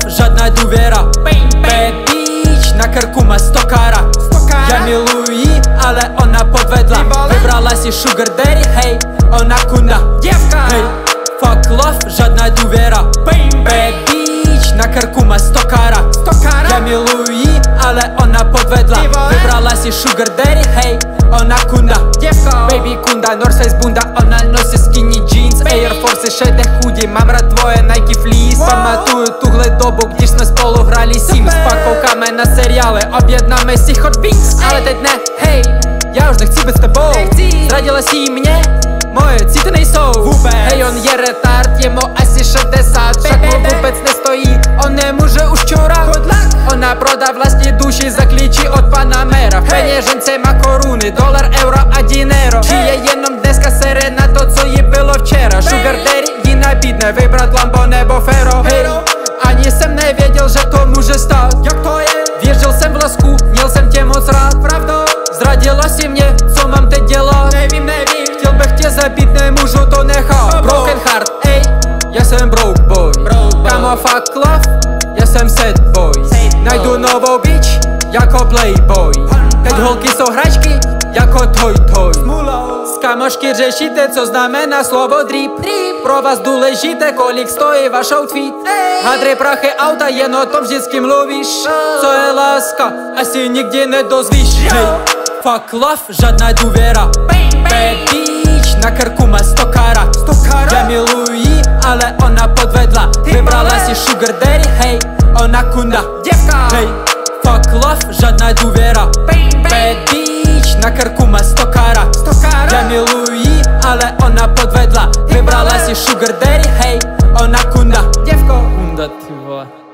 žádná důvěra. Bad bitch, na krku má 100 kara. Já miluju jí, ale ona podvedla. Vybrala si sugar daddy, hej, ona kunda. Hej, fuck love, žádná důvěra. Bad bitch, na krku má 100 kara. Já miluju jí, ale ona podvedla. Vybrala si sugar daddy, hej, ona kunda. Baby kunda, Northsize bunda, ona nosí skinny jeans, Air Force, šedé chudí, mám rád tvoje Nike Fleece. Pamatuju tuhle dobu, když jsme spolu hráli Sims. Pak koukáme na seriály, objednáme si Hot Wings. Ale teď ne, hej, já už nechci být s tebou. Zradila si mě, moje city nejsou. Hej, on je retard, je mu asi 60, však mu vůbec nestojí, on nemůže už čourat. Ona prodá vlastní duši za klíči od Panamera. V peněžence má koruny, dolar, euro a dinero. Žije jenom dneska, sere na to, co jí bylo včera. Sugar daddy jí nabídne vybrat Lambo nebo Fero. Hej, ani jsem nevěděl, že to může stát. Jak to je? Věřil jsem v lásku, měl jsem tě moc rád. Pravda? Zradila si mě, co mám teď dělat? Nevím. Chtěl bych tě zabít, nemůžu to nechat. Broken heart, ej, já jsem broke boy. Kamo fuck love, já jsem sad boy. Najdu novou bitch, jako playboy. Teď holky jsou hračky, jako toy. S kamošky řešíte, co znamená slovo drip. Pro vás důležité, kolik stojí váš outfit. Hadry, prachy, auta, jen o tom vždycky mluvíš. Co je láska, asi nikdy nedozvíš. Hej, fuck love, žádná důvěra. Bad bitch, na krku má 100 kara. Já miluju jí, ale ona podvedla. Vybrala si sugar daddy, hej, ona kunda. Hej, fuck love, žádná důvěra. Bad bitch, na krku má 100 kara. Já miluju jí, ale ona podvedla. Vybrala si sugar daddy, hej, ona kunda. Kunda, ty vole.